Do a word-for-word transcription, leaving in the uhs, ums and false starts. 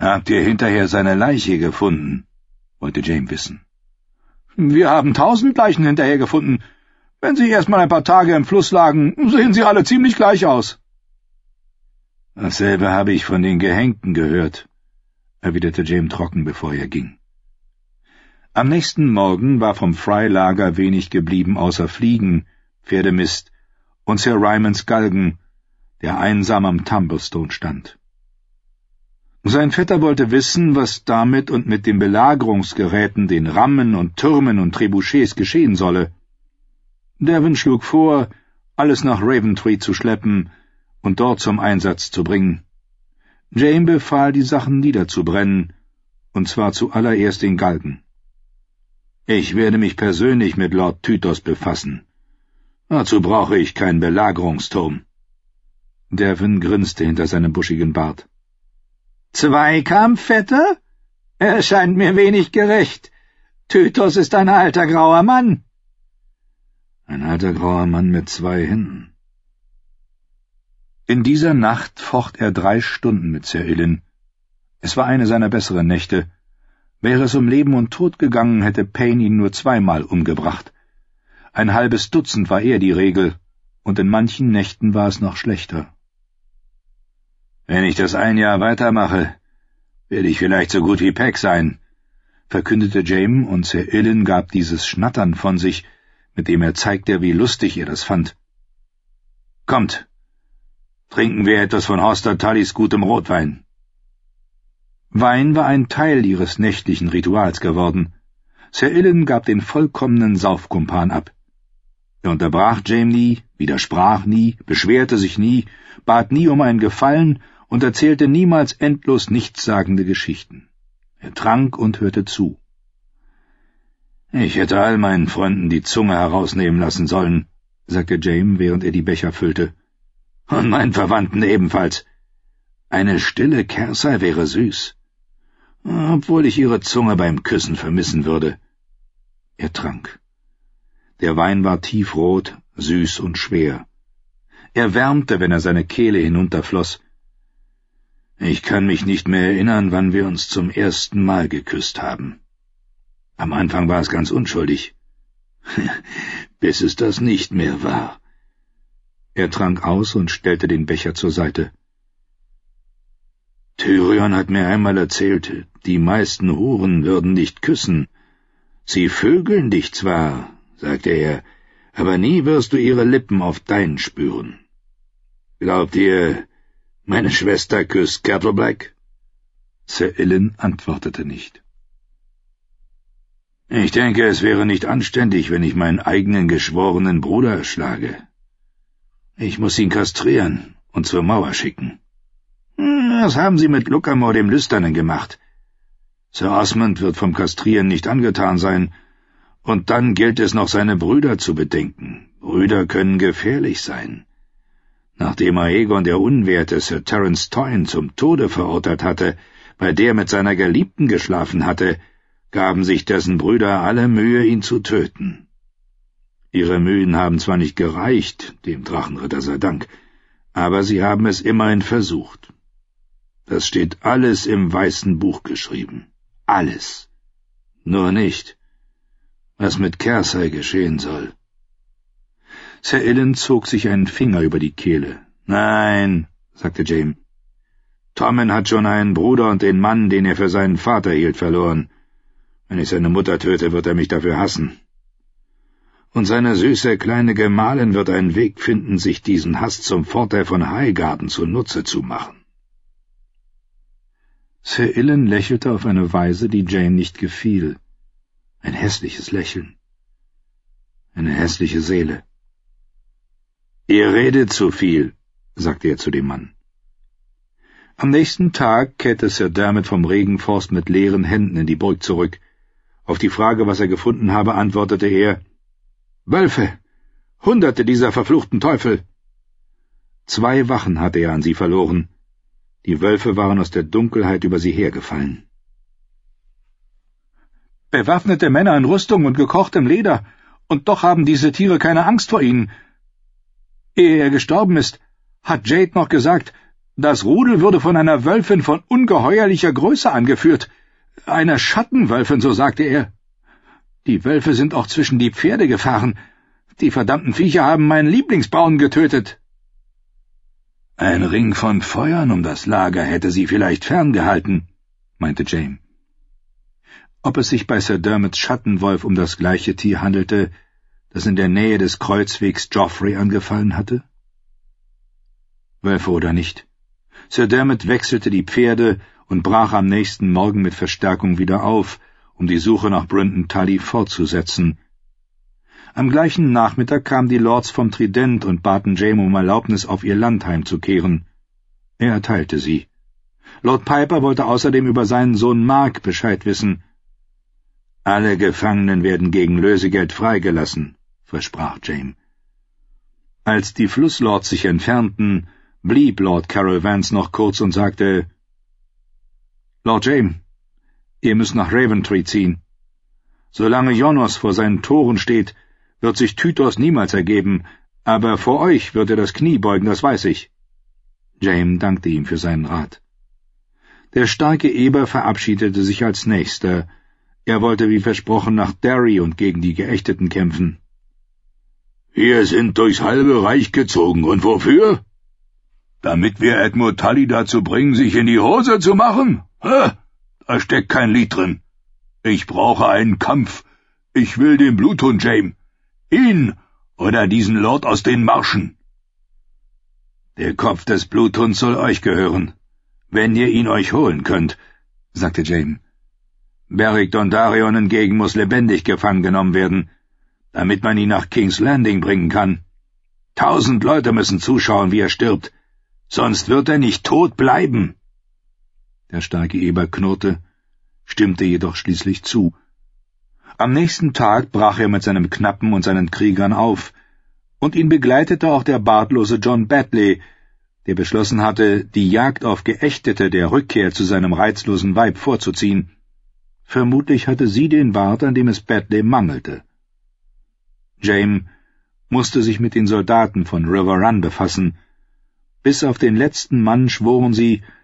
»Habt ihr hinterher seine Leiche gefunden?« wollte James wissen. »Wir haben tausend Leichen hinterher gefunden. Wenn sie erst mal ein paar Tage im Fluss lagen, sehen sie alle ziemlich gleich aus.« »Dasselbe habe ich von den Gehängten gehört«, erwiderte James trocken, bevor er ging. Am nächsten Morgen war vom Fry-Lager wenig geblieben außer Fliegen, Pferdemist und Sir Rymonds Galgen, der einsam am Tumblestone stand. Sein Vetter wollte wissen, was damit und mit den Belagerungsgeräten, den Rammen und Türmen und Trebuchets geschehen solle. Devon schlug vor, alles nach Raventree zu schleppen und dort zum Einsatz zu bringen. James befahl, die Sachen niederzubrennen, und zwar zuallererst den Galgen. »Ich werde mich persönlich mit Lord Tytos befassen. Dazu brauche ich keinen Belagerungsturm.« Devon grinste hinter seinem buschigen Bart. »Zweikampf, Vetter? Er scheint mir wenig gerecht. Tytos ist ein alter grauer Mann.« »Ein alter grauer Mann mit zwei Händen.« In dieser Nacht focht er drei Stunden mit Sir Ilyn. Es war eine seiner besseren Nächte. Wäre es um Leben und Tod gegangen, hätte Payne ihn nur zweimal umgebracht. Ein halbes Dutzend war eher die Regel, und in manchen Nächten war es noch schlechter. »Wenn ich das ein Jahr weitermache, werde ich vielleicht so gut wie Peck sein«, verkündete James, und Sir Ilyn gab dieses Schnattern von sich, mit dem er zeigte, wie lustig er das fand. »Kommt, trinken wir etwas von Hoster Tullys gutem Rotwein.« Wein war ein Teil ihres nächtlichen Rituals geworden. Sir Ilyn gab den vollkommenen Saufkumpan ab. Er unterbrach James nie, widersprach nie, beschwerte sich nie, bat nie um einen Gefallen und erzählte niemals endlos nichtssagende Geschichten. Er trank und hörte zu. »Ich hätte all meinen Freunden die Zunge herausnehmen lassen sollen«, sagte James, während er die Becher füllte. »Und meinen Verwandten ebenfalls. Eine stille Kersei wäre süß, obwohl ich ihre Zunge beim Küssen vermissen würde.« Er trank. Der Wein war tiefrot, süß und schwer. Er wärmte, wenn er seine Kehle hinunterfloss. »Ich kann mich nicht mehr erinnern, wann wir uns zum ersten Mal geküsst haben. Am Anfang war es ganz unschuldig, bis es das nicht mehr war.« Er trank aus und stellte den Becher zur Seite. »Tyrion hat mir einmal erzählt, die meisten Huren würden nicht küssen. Sie vögeln dich zwar«, sagte er, »aber nie wirst du ihre Lippen auf deinen spüren. Glaubt ihr, meine Schwester küsst Kettleblack?« Sir Ilyn antwortete nicht. »Ich denke, es wäre nicht anständig, wenn ich meinen eigenen geschworenen Bruder erschlage. Ich muss ihn kastrieren und zur Mauer schicken. Das haben sie mit Lucamore dem Lüsternen gemacht. Sir Osmond wird vom Kastrieren nicht angetan sein, und dann gilt es noch, seine Brüder zu bedenken. Brüder können gefährlich sein. Nachdem Aegon der Unwerte Sir Terence Toyne zum Tode verurteilt hatte, weil der mit seiner Geliebten geschlafen hatte, gaben sich dessen Brüder alle Mühe, ihn zu töten. Ihre Mühen haben zwar nicht gereicht, dem Drachenritter sei Dank, aber sie haben es immerhin versucht. Das steht alles im Weißen Buch geschrieben. Alles. Nur nicht, was mit Cersei geschehen soll.« Sir Ilyn zog sich einen Finger über die Kehle. »Nein«, sagte James. »Tommen hat schon einen Bruder und den Mann, den er für seinen Vater hielt, verloren. Wenn ich seine Mutter töte, wird er mich dafür hassen. Und seine süße kleine Gemahlin wird einen Weg finden, sich diesen Hass zum Vorteil von Highgarden zunutze zu machen.« Sir Ilyn lächelte auf eine Weise, die Jane nicht gefiel. Ein hässliches Lächeln. Eine hässliche Seele. »Ihr redet zu viel«, sagte er zu dem Mann. Am nächsten Tag kehrte Sir Dermot vom Regenforst mit leeren Händen in die Burg zurück. Auf die Frage, was er gefunden habe, antwortete er, »Wölfe! Hunderte dieser verfluchten Teufel!« Zwei Wachen hatte er an sie verloren. Die Wölfe waren aus der Dunkelheit über sie hergefallen. »Bewaffnete Männer in Rüstung und gekochtem Leder, und doch haben diese Tiere keine Angst vor ihnen. Ehe er gestorben ist, hat Jade noch gesagt, Das Rudel würde von einer Wölfin von ungeheuerlicher Größe angeführt. Einer Schattenwölfin, so sagte er. Die Wölfe sind auch zwischen die Pferde gefahren. Die verdammten Viecher haben meinen Lieblingsbauern getötet. Ein Ring von Feuern um das Lager hätte sie vielleicht ferngehalten, meinte Jaime. Ob es sich bei Sir Dermots Schattenwolf um das gleiche Tier handelte, das in der Nähe des Kreuzwegs Joffrey angefallen hatte? Wölfe oder nicht, Sir Dermot wechselte die Pferde und brach am nächsten Morgen mit Verstärkung wieder auf, um die Suche nach Brynden Tully fortzusetzen. Am gleichen Nachmittag kamen die Lords vom Trident und baten Jaime um Erlaubnis, auf ihr Land heimzukehren. Er erteilte sie. Lord Piper wollte außerdem über seinen Sohn Mark Bescheid wissen. »Alle Gefangenen werden gegen Lösegeld freigelassen«, versprach Jaime. Als die Flusslords sich entfernten, blieb Lord Carol Vance noch kurz und sagte, »Lord Jaime, ihr müsst nach Raventree ziehen. Solange Jonos vor seinen Toren steht, wird sich Tytos niemals ergeben, aber vor euch wird er das Knie beugen, das weiß ich.« Jaime dankte ihm für seinen Rat. Der starke Eber verabschiedete sich als Nächster. Er wollte wie versprochen nach Derry und gegen die Geächteten kämpfen. »Wir sind durchs halbe Reich gezogen, und wofür?« »Damit wir Edmund Tully dazu bringen, sich in die Hose zu machen? Hä? Da steckt kein Lied drin. Ich brauche einen Kampf. Ich will den Bluthund, Jaime. Ihn oder diesen Lord aus den Marschen.« »Der Kopf des Bluthunds soll euch gehören, wenn ihr ihn euch holen könnt«, sagte Jaime. »Beric Dondarrion hingegen muss lebendig gefangen genommen werden, damit man ihn nach King's Landing bringen kann. Tausend Leute müssen zuschauen, wie er stirbt, sonst wird er nicht tot bleiben.« Der starke Eber knurrte, stimmte jedoch schließlich zu. Am nächsten Tag brach er mit seinem Knappen und seinen Kriegern auf, und ihn begleitete auch der bartlose John Badley, der beschlossen hatte, die Jagd auf Geächtete der Rückkehr zu seinem reizlosen Weib vorzuziehen. Vermutlich hatte sie den Bart, an dem es Badley mangelte. Jaime musste sich mit den Soldaten von River Run befassen. Bis auf den letzten Mann schworen sie,